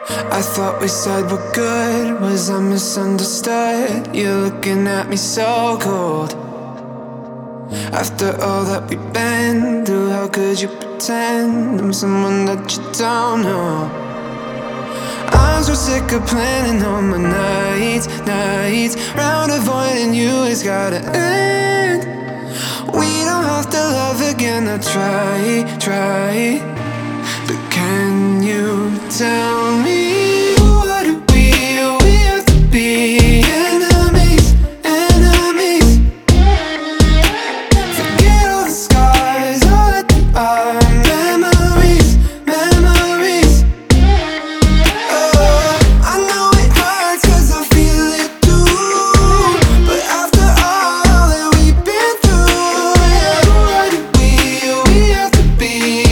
I thought we said we're good. Was I misunderstood? You're looking at me so cold. After all that we've been through, how could you pretend I'm someone that you don't know? I'm so sick of planning all my nights round avoiding you, it's gotta end. We don't have to love again, I try. But can you tell